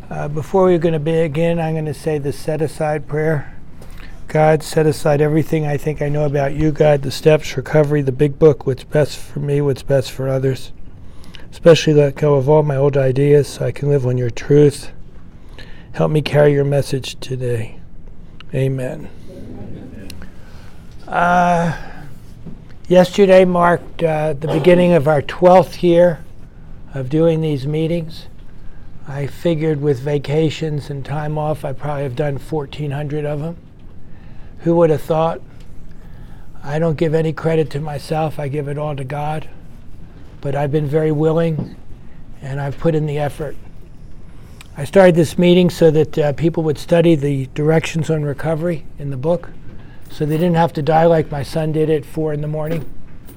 Before we're going to begin, I'm going to say the set-aside prayer. God, set aside everything I think I know about you, God, the steps, recovery, the big book, what's best for me, what's best for others. Especially let go of all my old ideas so I can live on your truth. Help me carry your message today. Amen. Yesterday marked the beginning of our 12th year of doing these meetings. I figured with vacations and time off, I probably have done 1,400 of them. Who would have thought? I don't give any credit to myself. I give it all to God. But I've been very willing, and I've put in the effort. I started this meeting so that people would study the directions on recovery in the book, so they didn't have to die like my son did at 4 in the morning.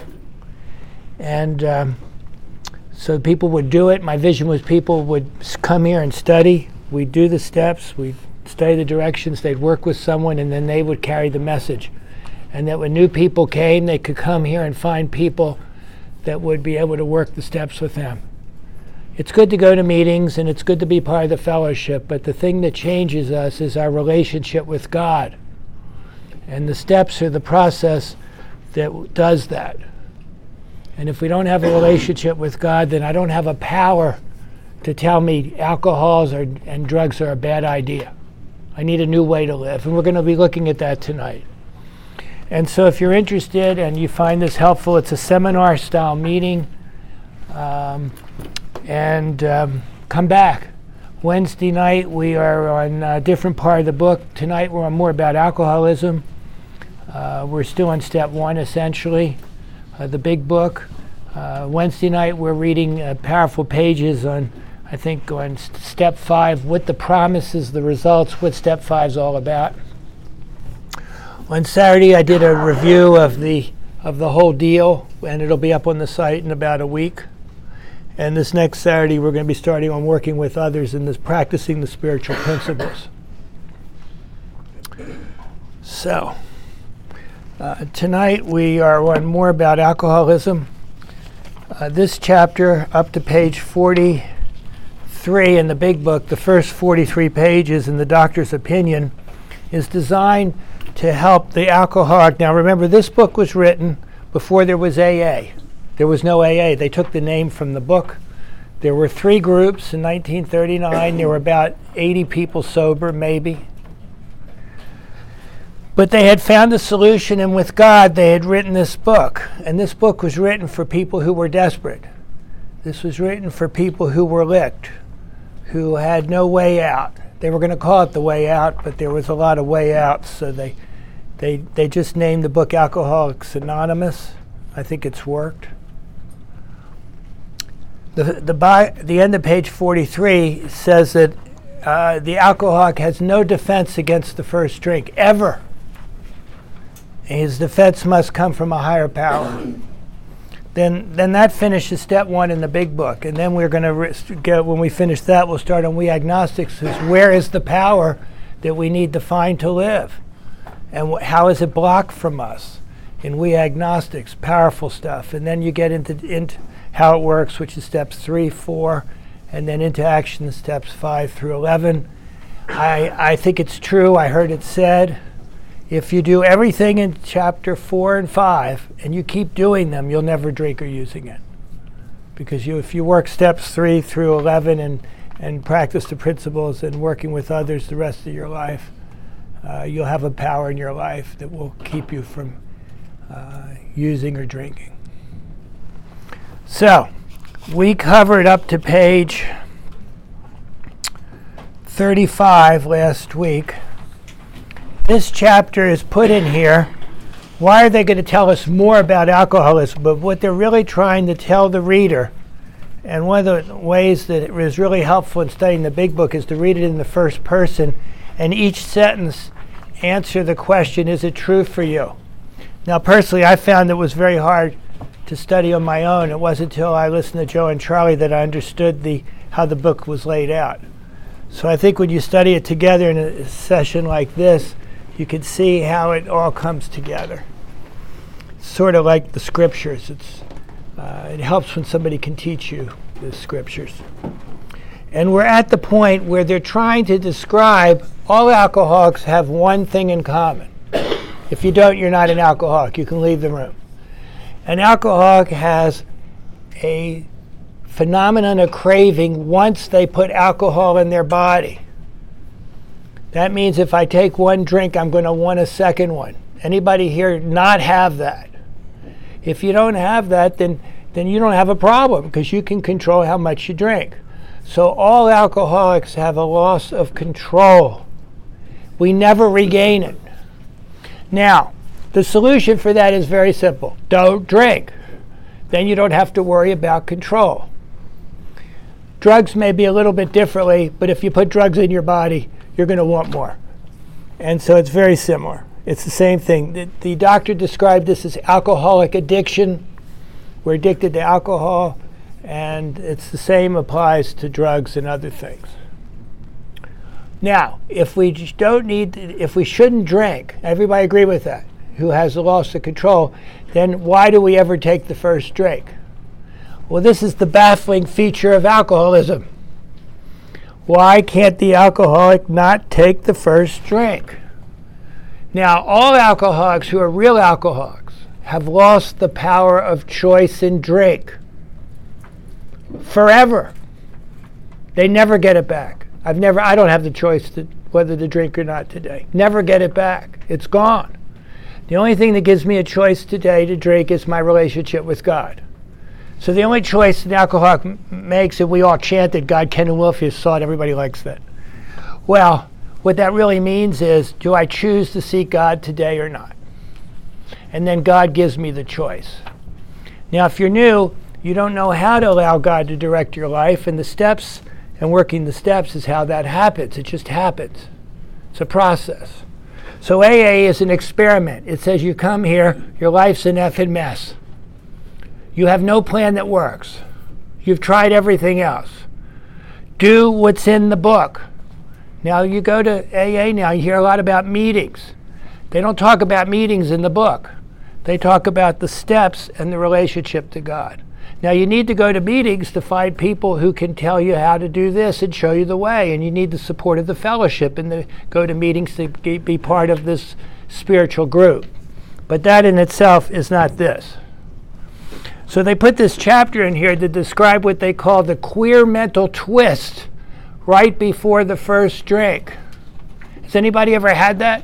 And so people would do it. My vision was people would come here and study. We'd do the steps. We'd study the directions. They'd work with someone, and then they would carry the message. And that when new people came, they could come here and find people that would be able to work the steps with them. It's good to go to meetings, and it's good to be part of the fellowship, but the thing that changes us is our relationship with God. And the steps are the process that does that. And if we don't have a relationship with God, then I don't have a power to tell me alcohols and drugs are a bad idea. I need a new way to live, and we're going to be looking at that tonight. And so if you're interested and you find this helpful, it's a seminar-style meeting. Come back. Wednesday night, we are on a different part of the book. Tonight, we're on more about alcoholism. We're still on step 1, essentially. The big book. Wednesday night we're reading powerful pages on, I think, on step 5, what the promises, the results, what step 5 is all about. On Saturday I did a review of the whole deal, and it'll be up on the site in about a week. And this next Saturday we're going to be starting on working with others and this practicing the spiritual principles. So tonight we are on more about alcoholism. This chapter, up to page 43 in the big book, the first 43 pages in the doctor's opinion, is designed to help the alcoholic. Now remember, this book was written before there was AA. There was no AA. They took the name from the book. There were 3 groups in 1939. There were about 80 people sober, maybe. But they had found a solution, and with God, they had written this book. And this book was written for people who were desperate. This was written for people who were licked, who had no way out. They were going to call it The Way Out, but there was a lot of way outs, so they just named the book Alcoholics Anonymous. I think it's worked. The end of page 43 says that the alcoholic has no defense against the first drink, ever. His defense must come from a higher power. Then that finishes step 1 in the big book. And then we're going to get, when we finish that, we'll start on We Agnostics. Where is the power that we need to find to live? And how is it blocked from us? In We Agnostics, powerful stuff. And then you get into how it works, which is steps 3, 4, and then into action steps 5 through 11. I think it's true. I heard it said, if you do everything in chapter 4 and 5 and you keep doing them, you'll never drink or use again. Because if you work steps 3 through 11 and practice the principles and working with others the rest of your life, you'll have a power in your life that will keep you from using or drinking. So, we covered up to page 35 last week. This chapter is put in here. Why are they going to tell us more about alcoholism? But what they're really trying to tell the reader, and one of the ways that it is really helpful in studying the big book is to read it in the first person, and each sentence answer the question, is it true for you? Now personally, I found it was very hard to study on my own. It wasn't until I listened to Joe and Charlie that I understood how the book was laid out. So I think when you study it together in a session like this, you can see how it all comes together. Sort of like the scriptures. It helps when somebody can teach you the scriptures. And we're at the point where they're trying to describe all alcoholics have one thing in common. If you don't, you're not an alcoholic. You can leave the room. An alcoholic has a phenomenon of craving once they put alcohol in their body. That means if I take one drink, I'm going to want a second one. Anybody here not have that? If you don't have that, then you don't have a problem because you can control how much you drink. So all alcoholics have a loss of control. We never regain it. Now, the solution for that is very simple. Don't drink. Then you don't have to worry about control. Drugs may be a little bit differently, but if you put drugs in your body, you're going to want more. And so it's very similar. It's the same thing. The doctor described this as alcoholic addiction. We're addicted to alcohol, and it's the same applies to drugs and other things. Now, if we shouldn't drink, everybody agree with that, who has a loss of control, then why do we ever take the first drink? Well, this is the baffling feature of alcoholism. Why can't the alcoholic not take the first drink? Now, all alcoholics who are real alcoholics have lost the power of choice in drink. Forever. They never get it back. I don't have the choice whether to drink or not today. Never get it back. It's gone. The only thing that gives me a choice today to drink is my relationship with God. So the only choice an alcoholic makes, and we all chanted, God, Ken, and Wilf, you saw it, everybody likes that. Well, what that really means is, do I choose to seek God today or not? And then God gives me the choice. Now, if you're new, you don't know how to allow God to direct your life, and the steps and working the steps is how that happens. It just happens. It's a process. So AA is an experiment. It says you come here, your life's an effing mess. You have no plan that works. You've tried everything else. Do what's in the book. Now you go to AA now, you hear a lot about meetings. They don't talk about meetings in the book. They talk about the steps and the relationship to God. Now you need to go to meetings to find people who can tell you how to do this and show you the way, and you need the support of the fellowship and go to meetings to be part of this spiritual group. But that in itself is not this. So they put this chapter in here to describe what they call the queer mental twist right before the first drink. Has anybody ever had that?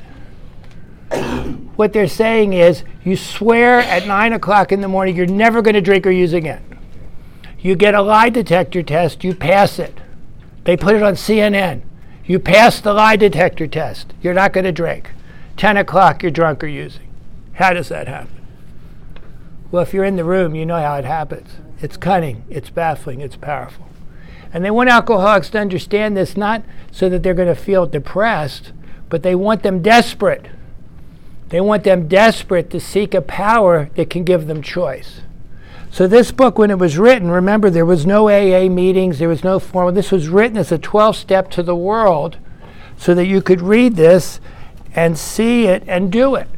What they're saying is, you swear at 9 o'clock in the morning you're never going to drink or use again. You get a lie detector test, you pass it. They put it on CNN. You pass the lie detector test, you're not going to drink. 10 o'clock, you're drunk or using. How does that happen? Well, if you're in the room, you know how it happens. It's cunning, it's baffling, it's powerful. And they want alcoholics to understand this, not so that they're going to feel depressed, but they want them desperate. They want them desperate to seek a power that can give them choice. So this book, when it was written, remember, there was no AA meetings, there was no formal. This was written as a 12-step to the world so that you could read this and see it and do it.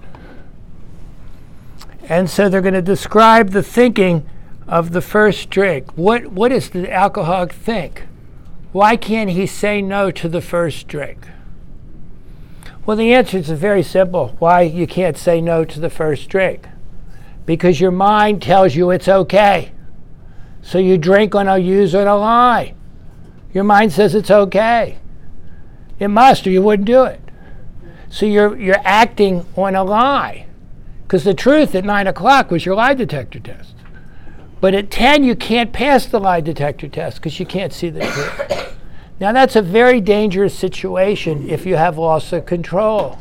And so they're going to describe the thinking of the first drink. What does the alcoholic think? Why can't he say no to the first drink? Well, the answer is very simple. Why you can't say no to the first drink? Because your mind tells you it's okay. So you drink on a use on a lie. Your mind says it's okay. It must, or you wouldn't do it. So you're acting on a lie. Because the truth at 9 o'clock was your lie detector test. But at 10, you can't pass the lie detector test because you can't see the truth. Now, that's a very dangerous situation if you have loss of control.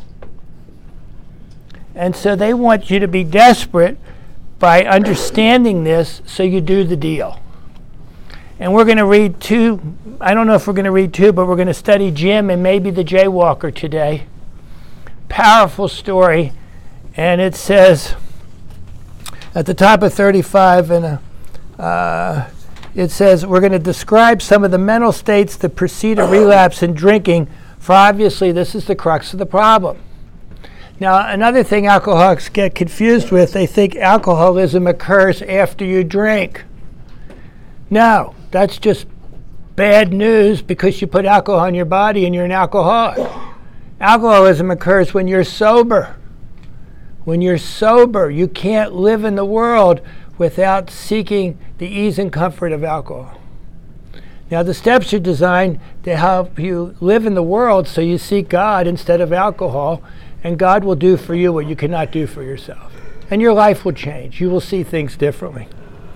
And so they want you to be desperate by understanding this so you do the deal. And we're going to read I don't know if we're going to read two, but we're going to study Jim and maybe the Jaywalker today. Powerful story. And it says at the top of 35, it says, we're going to describe some of the mental states that precede a relapse in drinking, for obviously this is the crux of the problem. Now, another thing alcoholics get confused with, they think alcoholism occurs after you drink. No, that's just bad news because you put alcohol in your body and you're an alcoholic. Alcoholism occurs when you're sober. When you're sober, you can't live in the world without seeking the ease and comfort of alcohol. Now, the steps are designed to help you live in the world so you seek God instead of alcohol, and God will do for you what you cannot do for yourself. And your life will change. You will see things differently.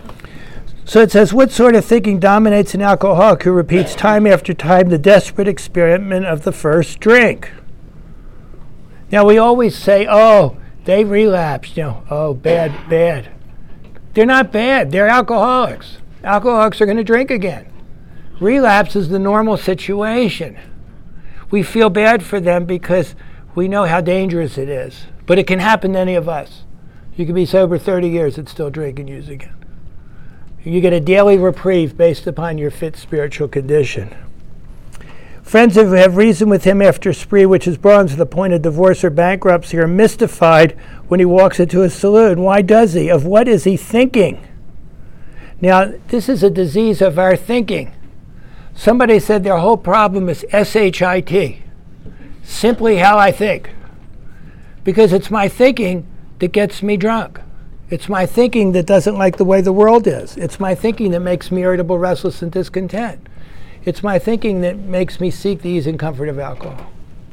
So it says, what sort of thinking dominates an alcoholic who repeats time after time the desperate experiment of the first drink? Now, we always say, oh, they relapsed, oh, bad. They're not bad. They're alcoholics. Alcoholics are going to drink again. Relapse is the normal situation. We feel bad for them because we know how dangerous it is. But it can happen to any of us. You can be sober 30 years and still drink and use again. You get a daily reprieve based upon your fit spiritual condition. Friends who have reasoned with him after a spree which has brought him to the point of divorce or bankruptcy are mystified when he walks into a saloon. Why does he? Of what is he thinking? Now, this is a disease of our thinking. Somebody said their whole problem is SHIT, simply how I think. Because it's my thinking that gets me drunk. It's my thinking that doesn't like the way the world is. It's my thinking that makes me irritable, restless, and discontent. It's my thinking that makes me seek the ease and comfort of alcohol.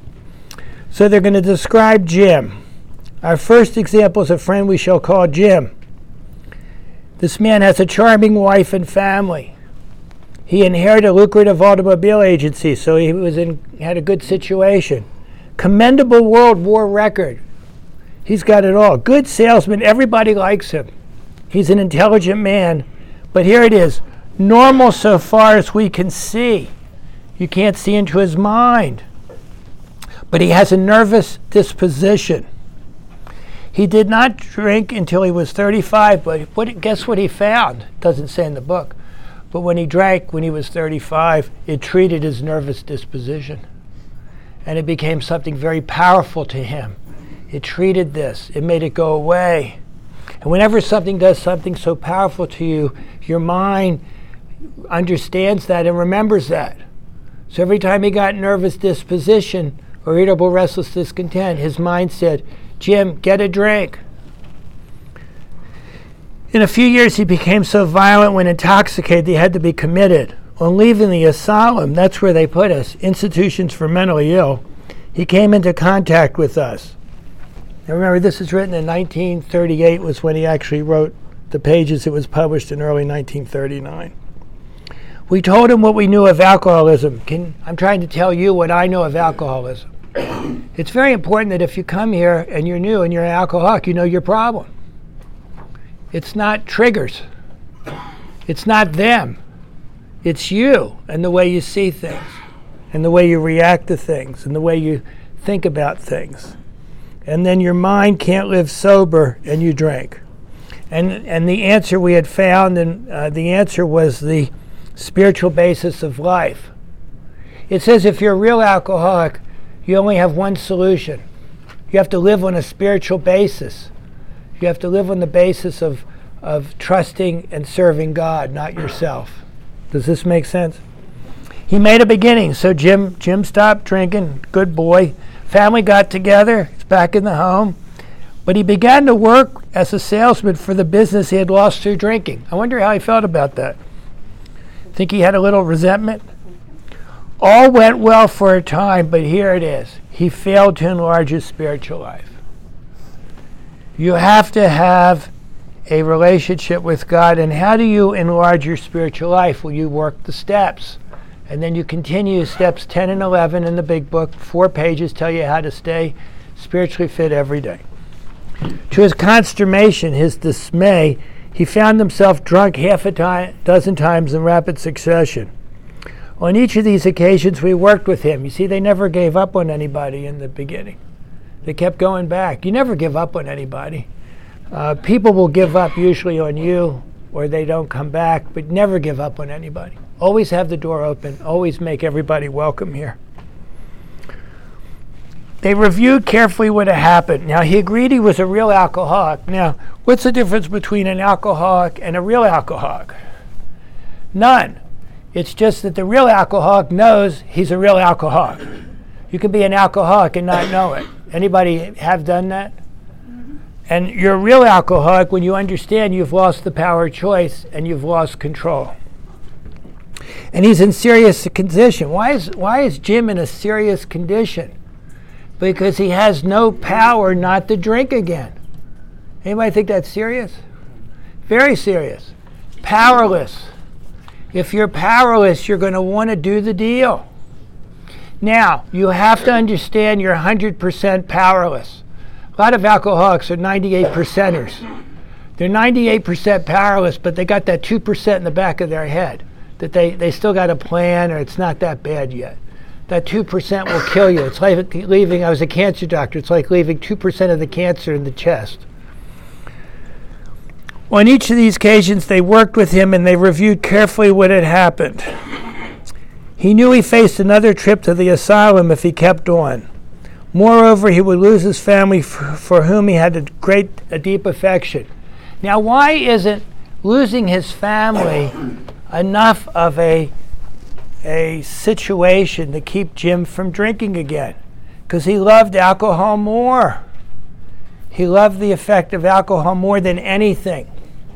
So they're going to describe Jim. Our first example is a friend we shall call Jim. This man has a charming wife and family. He inherited a lucrative automobile agency, so he had a good situation. Commendable World War record. He's got it all. Good salesman. Everybody likes him. He's an intelligent man. But here it is. Normal so far as we can see. You can't see into his mind. But he has a nervous disposition. He did not drink until he was 35, but guess what he found? It doesn't say in the book. But when he drank when he was 35, it treated his nervous disposition. And it became something very powerful to him. It treated this. It made it go away. And whenever something does something so powerful to you, your mind understands that and remembers that. So every time he got nervous disposition or irritable, restless, discontent, his mind said, Jim, get a drink. In a few years, he became so violent when intoxicated he had to be committed. On leaving the asylum, that's where they put us, institutions for mentally ill, he came into contact with us. Now remember, this is written in 1938 was when he actually wrote the pages. It was published in early 1939. We told him what we knew of alcoholism. I'm trying to tell you what I know of alcoholism. It's very important that if you come here and you're new and you're an alcoholic, you know your problem. It's not triggers. It's not them. It's you and the way you see things and the way you react to things and the way you think about things. And then your mind can't live sober and you drink. And the answer we had found, and the answer was the spiritual basis of life. It says if you're a real alcoholic, you only have one solution. You have to live on a spiritual basis. You have to live on the basis of trusting and serving God, not yourself. Does this make sense? He made a beginning. So Jim stopped drinking, good boy. Family got together, he's back in the home. But he began to work as a salesman for the business he had lost through drinking. I wonder how he felt about that. Think he had a little resentment? All went well for a time, but here it is. He failed to enlarge his spiritual life. You have to have a relationship with God. And how do you enlarge your spiritual life? Well, you work the steps. And then you continue steps 10 and 11 in the big book. 4 pages tell you how to stay spiritually fit every day. To his consternation, his dismay, he found himself drunk half a dozen times in rapid succession. On each of these occasions, we worked with him. You see, they never gave up on anybody in the beginning. They kept going back. You never give up on anybody. People will give up usually on you, or they don't come back, but never give up on anybody. Always have the door open. Always make everybody welcome here. They reviewed carefully what had happened. Now, he agreed he was a real alcoholic. Now, what's the difference between an alcoholic and a real alcoholic? None. It's just that the real alcoholic knows he's a real alcoholic. You can be an alcoholic and not know it. Anybody have done that? And you're a real alcoholic when you understand you've lost the power of choice and you've lost control. And he's in serious condition. Why is Jim in a serious condition? Because he has no power not to drink again. Anybody think that's serious? Very serious. Powerless. If you're powerless, you're going to want to do the deal. Now, you have to understand you're 100% powerless. A lot of alcoholics are 98%ers. They're 98% powerless, but they got that 2% in the back of their head that they still got a plan, or it's not that bad yet. That 2% will kill you. It's like leaving, I was a cancer doctor, it's like leaving 2% of the cancer in the chest. On each of these occasions, they worked with him and they reviewed carefully what had happened. He knew he faced another trip to the asylum if he kept on. Moreover, he would lose his family for whom he had a deep affection. Now, why isn't losing his family enough of a situation to keep Jim from drinking again? Because he loved alcohol more. He loved the effect of alcohol more than anything.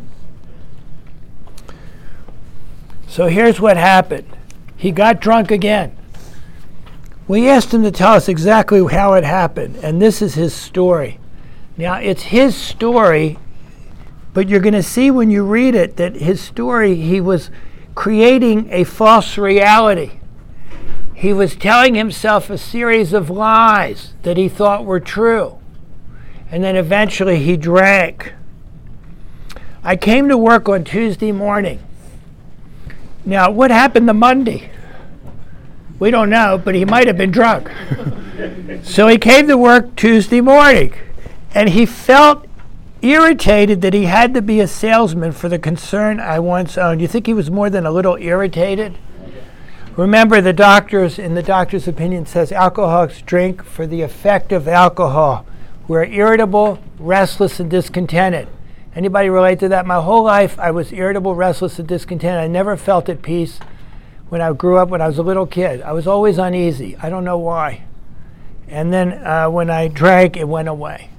So here's what happened. He got drunk again. We asked him to tell us exactly how it happened, and this is his story. Now, it's his story, but you're going to see when you read it that his story, he was creating a false reality. He was telling himself a series of lies that he thought were true. And then eventually he drank. I came to work on Tuesday morning. Now, what happened to Monday? We don't know, but he might have been drunk. So he came to work Tuesday morning, and he felt irritated that he had to be a salesman for the concern I once owned. You think he was more than a little irritated? Remember, the doctor's opinion says alcoholics drink for the effect of alcohol. We're irritable, restless, and discontented. Anybody relate to that? My whole life, I was irritable, restless, and discontented. I never felt at peace when I grew up, when I was a little kid. I was always uneasy. I don't know why. And then when I drank, it went away.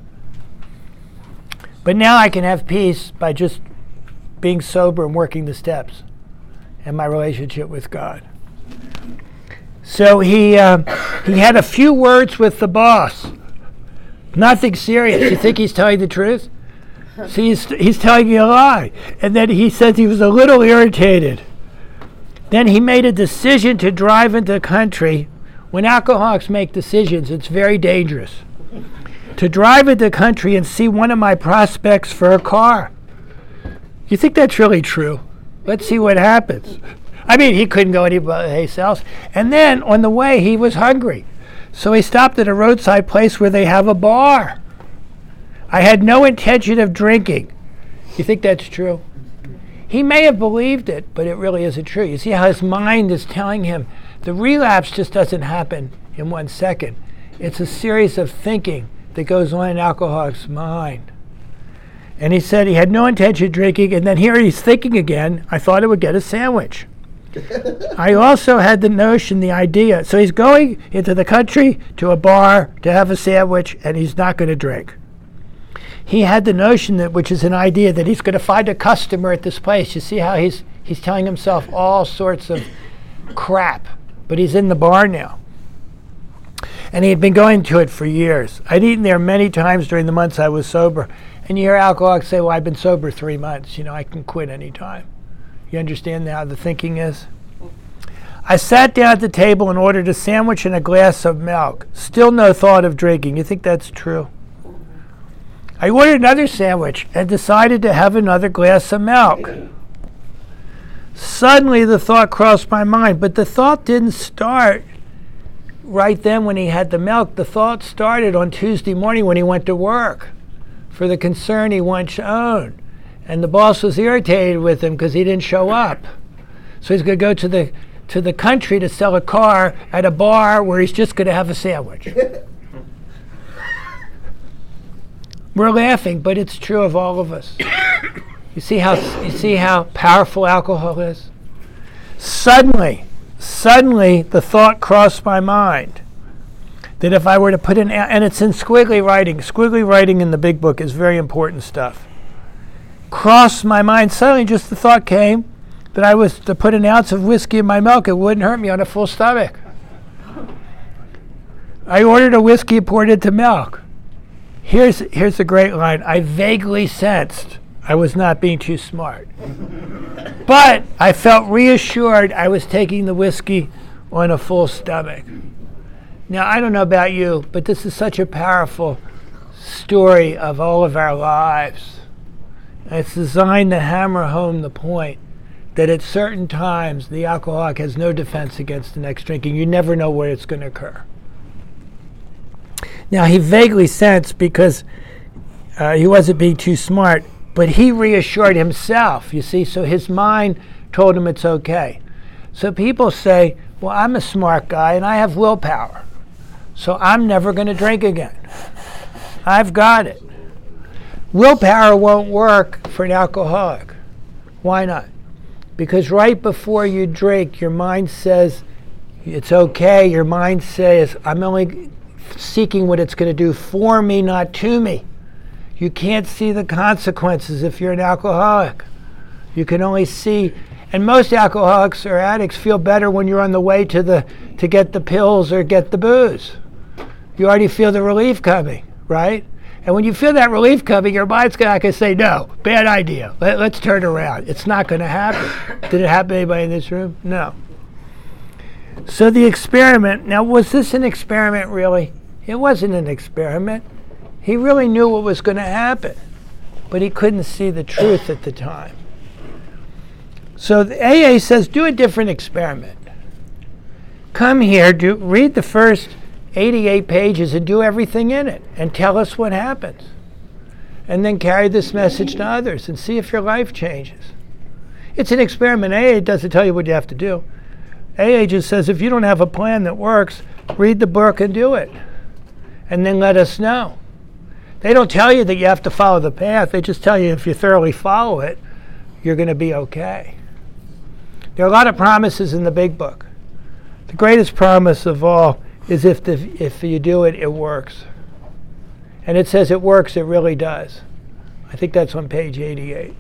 But now I can have peace by just being sober and working the steps and my relationship with God. So he had a few words with the boss. Nothing serious. You think he's telling the truth? See, he's telling you a lie. And then he says he was a little irritated. Then he made a decision to drive into the country. When alcoholics make decisions, it's very dangerous. To drive into the country and see one of my prospects for a car. You think that's really true? Let's see what happens. I mean, he couldn't go anyplace else. And then on the way, he was hungry. So he stopped at a roadside place where they have a bar. I had no intention of drinking. You think that's true? He may have believed it, but it really isn't true. You see how his mind is telling him the relapse just doesn't happen in 1 second. It's a series of thinking that goes on in an alcoholic's mind. And he said he had no intention of drinking, and then here he's thinking again, I thought I would get a sandwich. I also had the notion, the idea, so he's going into the country to a bar to have a sandwich, and he's not going to drink. He had the notion, that, which is an idea, that he's going to find a customer at this place. You see how he's telling himself all sorts of crap, but he's in the bar now. And he had been going to it for years. I'd eaten there many times during the months I was sober. And you hear alcoholics say, well, I've been sober 3 months. I can quit any time. You understand how the thinking is? I sat down at the table and ordered a sandwich and a glass of milk. Still no thought of drinking. You think that's true? I ordered another sandwich and decided to have another glass of milk. Suddenly the thought crossed my mind, but the thought didn't start right then when he had the milk. The thought started on Tuesday morning when he went to work for the concern he once owned. And the boss was irritated with him because he didn't show up. So he's going to go to the country to sell a car at a bar where he's just going to have a sandwich. We're laughing, but it's true of all of us. You see how powerful alcohol is? Suddenly, the thought crossed my mind that if I were to put an, and it's in squiggly writing in the big book is very important stuff. Crossed my mind, suddenly just the thought came that I was to put an ounce of whiskey in my milk, it wouldn't hurt me on a full stomach. I ordered a whiskey, poured it into milk. Here's a great line. I vaguely sensed I was not being too smart. But I felt reassured I was taking the whiskey on a full stomach. Now, I don't know about you, but this is such a powerful story of all of our lives. And it's designed to hammer home the point that at certain times the alcoholic has no defense against the next drinking. You never know where it's going to occur. Now, he vaguely sensed because he wasn't being too smart, but he reassured himself, you see, so his mind told him it's okay. So people say, well, I'm a smart guy and I have willpower, so I'm never going to drink again. I've got it. Willpower won't work for an alcoholic. Why not? Because right before you drink, your mind says it's okay. Your mind says, I'm only seeking what it's going to do for me, not to me. You can't see the consequences if you're an alcoholic. You can only see, and most alcoholics or addicts feel better when you're on the way to get the pills or get the booze. You already feel the relief coming, right? And when you feel that relief coming, your mind's not going to say, no, bad idea. Let's turn around. It's not going to happen. Did it happen to anybody in this room? No. So the experiment, now was this an experiment really? It wasn't an experiment. He really knew what was going to happen, but he couldn't see the truth at the time. So the AA says, do a different experiment. Come here, read the first 88 pages and do everything in it and tell us what happens. And then carry this message to others and see if your life changes. It's an experiment. AA doesn't tell you what you have to do. AA just says, if you don't have a plan that works, read the book and do it. And then let us know. They don't tell you that you have to follow the path. They just tell you if you thoroughly follow it, you're going to be okay. There are a lot of promises in the big book. The greatest promise of all is if you do it, it works. And it says it works, it really does. I think that's on page 88.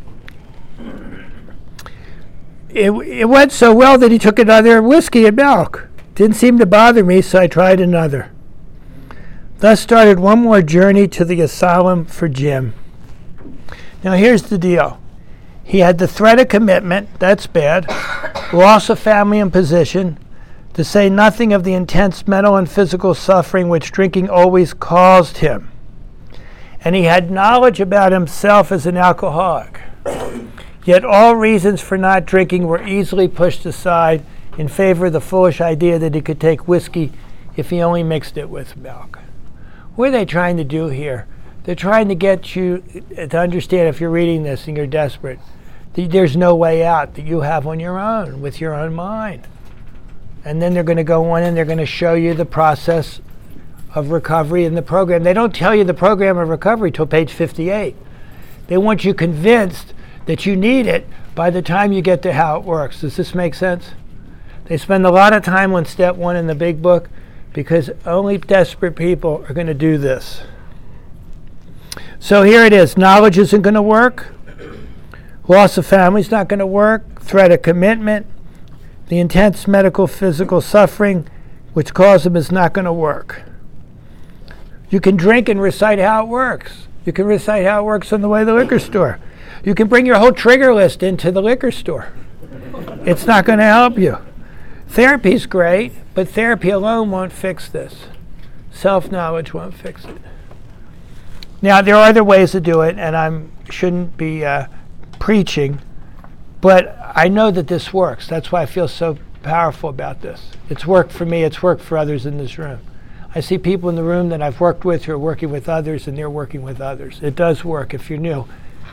It went so well that he took another whiskey and milk. Didn't seem to bother me, so I tried another. Thus started one more journey to the asylum for Jim. Now here's the deal. He had the threat of commitment, that's bad, loss of family and position, to say nothing of the intense mental and physical suffering which drinking always caused him. And he had knowledge about himself as an alcoholic. Yet all reasons for not drinking were easily pushed aside in favor of the foolish idea that he could take whiskey if he only mixed it with milk. What are they trying to do here? They're trying to get you to understand, if you're reading this and you're desperate, that there's no way out that you have on your own, with your own mind. And then they're going to go on and they're going to show you the process of recovery in the program. They don't tell you the program of recovery till page 58. They want you convinced that you need it by the time you get to how it works. Does this make sense? They spend a lot of time on step 1 in the big book because only desperate people are going to do this. So here it is. Knowledge isn't going to work. Loss of family is not going to work. Threat of commitment. The intense medical, physical suffering which caused him is not going to work. You can drink and recite how it works. You can recite how it works on the way to the liquor store. You can bring your whole trigger list into the liquor store. It's not going to help you. Therapy's great, but therapy alone won't fix this. Self-knowledge won't fix it. Now, there are other ways to do it, and I shouldn't be preaching, but I know that this works. That's why I feel so powerful about this. It's worked for me. It's worked for others in this room. I see people in the room that I've worked with who are working with others, and they're working with others. It does work if you're new.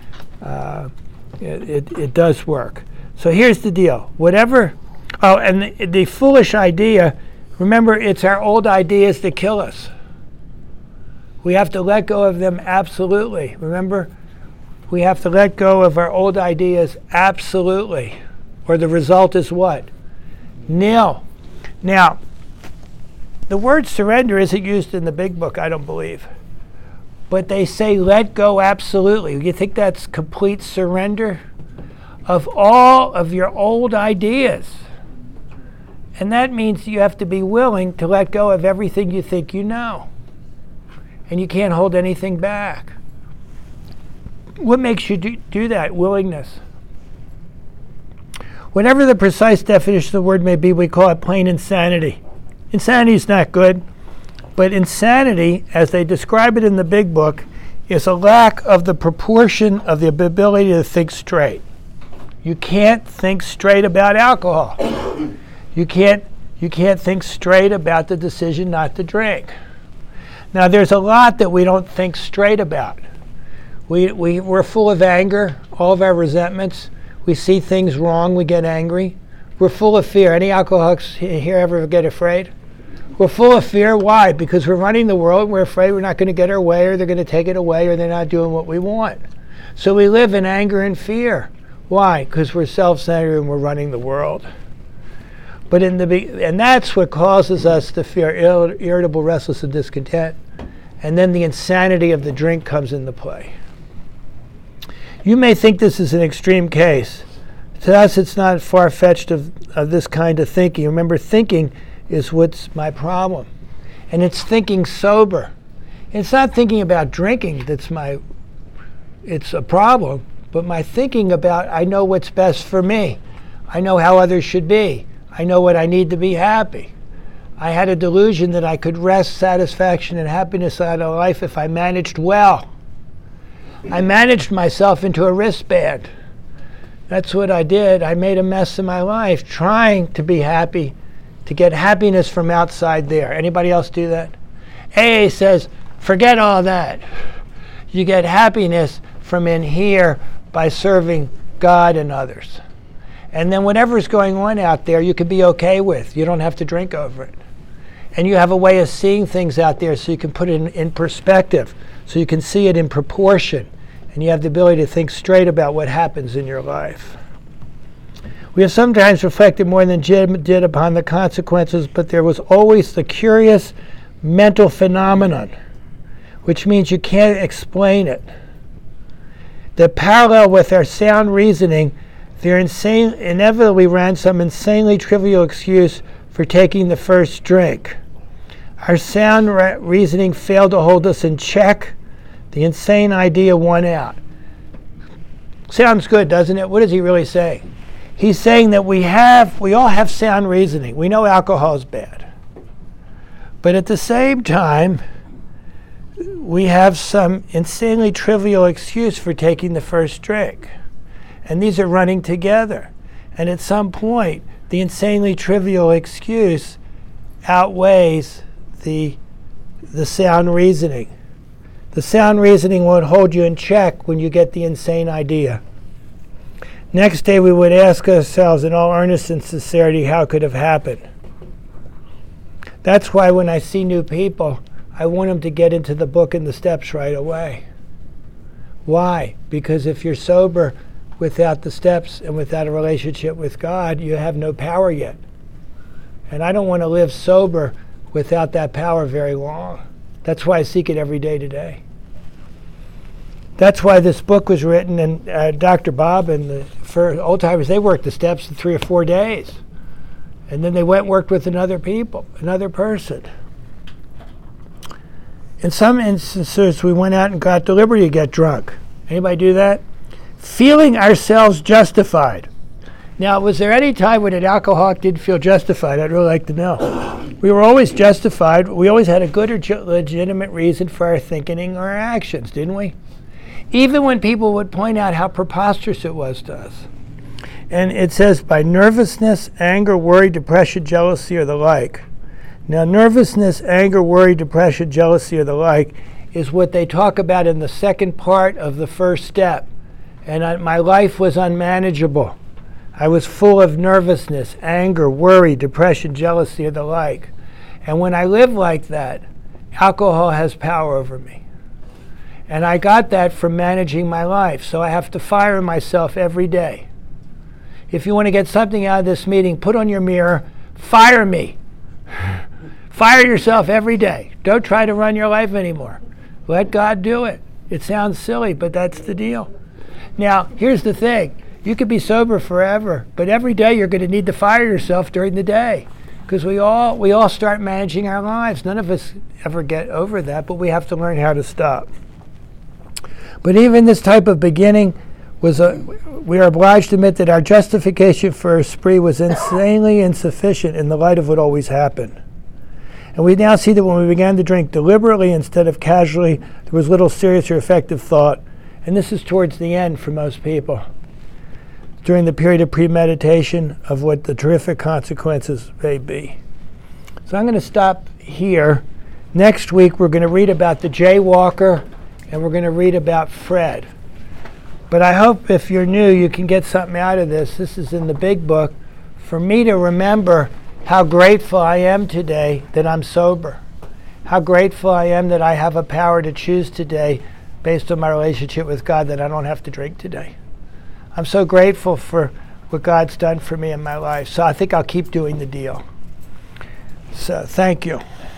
It does work. So here's the deal. And the foolish idea, remember, it's our old ideas that kill us. We have to let go of them absolutely. Remember, we have to let go of our old ideas absolutely. or the result is what? Nil. Now, the word surrender isn't used in the big book, I don't believe. But they say let go absolutely. You think that's complete surrender of all of your old ideas? And that means you have to be willing to let go of everything you think you know. And you can't hold anything back. What makes you do that? Willingness. Whatever the precise definition of the word may be, we call it plain insanity. Insanity is not good, but insanity, as they describe it in the big book, is a lack of the proportion of the ability to think straight. You can't think straight about alcohol. You can't think straight about the decision not to drink. Now, there's a lot that we don't think straight about. We're full of anger, all of our resentments. We see things wrong, we get angry. We're full of fear. Any alcoholics here ever get afraid? We're full of fear. Why? Because we're running the world. We're afraid we're not going to get our way, or they're going to take it away, or they're not doing what we want. So we live in anger and fear. Why? Because we're self-centered and we're running the world. But and that's what causes us to fear irritable, restless, and discontent. And then the insanity of the drink comes into play. You may think this is an extreme case. To us, it's not far-fetched of this kind of thinking. Remember, thinking is what's my problem. And it's thinking sober. It's not thinking about drinking it's a problem, but my thinking about, I know what's best for me. I know how others should be. I know what I need to be happy. I had a delusion that I could wrest satisfaction and happiness out of life if I managed well. I managed myself into a wristband. That's what I did. I made a mess of my life trying to be happy, to get happiness from outside there. Anybody else do that? AA says, forget all that. You get happiness from in here by serving God and others. And then whatever's going on out there, you can be okay with. You don't have to drink over it. And you have a way of seeing things out there so you can put it in perspective, so you can see it in proportion. And you have the ability to think straight about what happens in your life. We have sometimes reflected more than Jim did upon the consequences, but there was always the curious mental phenomenon, which means you can't explain it. The parallel with our sound reasoning, there inevitably ran some insanely trivial excuse for taking the first drink. Our sound reasoning failed to hold us in check. The insane idea won out. Sounds good, doesn't it? What is he really saying? He's saying that we all have sound reasoning. We know alcohol is bad. But at the same time, we have some insanely trivial excuse for taking the first drink. And these are running together. And at some point, the insanely trivial excuse outweighs the sound reasoning. The sound reasoning won't hold you in check when you get the insane idea. Next day, we would ask ourselves in all earnest and sincerity, how could it have happened? That's why when I see new people, I want them to get into the book and the steps right away. Why? Because if you're sober without the steps and without a relationship with God, you have no power yet. And I don't want to live sober without that power very long. That's why I seek it every day today. That's why this book was written, and Dr. Bob and the old timers, they worked the steps in 3 or 4 days. And then they went and worked with another person. In some instances, we went out and got deliberately to get drunk. Anybody do that? Feeling ourselves justified. Now, was there any time when an alcoholic didn't feel justified? I'd really like to know. We were always justified. We always had a good or legitimate reason for our thinking or our actions, didn't we? Even when people would point out how preposterous it was to us. And it says by nervousness, anger, worry, depression, jealousy, or the like. Now, nervousness, anger, worry, depression, jealousy, or the like is what they talk about in the second part of the first step. And my life was unmanageable. I was full of nervousness, anger, worry, depression, jealousy, or the like. And when I live like that, alcohol has power over me. And I got that from managing my life, so I have to fire myself every day. if you want to get something out of this meeting, put on your mirror, fire me. Fire yourself every day. Don't try to run your life anymore. Let God do it. It sounds silly, but that's the deal. Now, here's the thing. You could be sober forever, but every day you're going to need to fire yourself during the day, because we all start managing our lives. None of us ever get over that, but we have to learn how to stop. But even this type of beginning we are obliged to admit that our justification for a spree was insanely insufficient in the light of what always happened. And we now see that when we began to drink deliberately instead of casually, there was little serious or effective thought. And this is towards the end for most people, during the period of premeditation of what the terrific consequences may be. So I'm going to stop here. Next week we're going to read about the jaywalker, and we're going to read about Fred. But I hope if you're new, you can get something out of this. This is in the big book. For me to remember how grateful I am today that I'm sober. How grateful I am that I have a power to choose today based on my relationship with God, that I don't have to drink today. I'm so grateful for what God's done for me in my life. So I think I'll keep doing the deal. So thank you.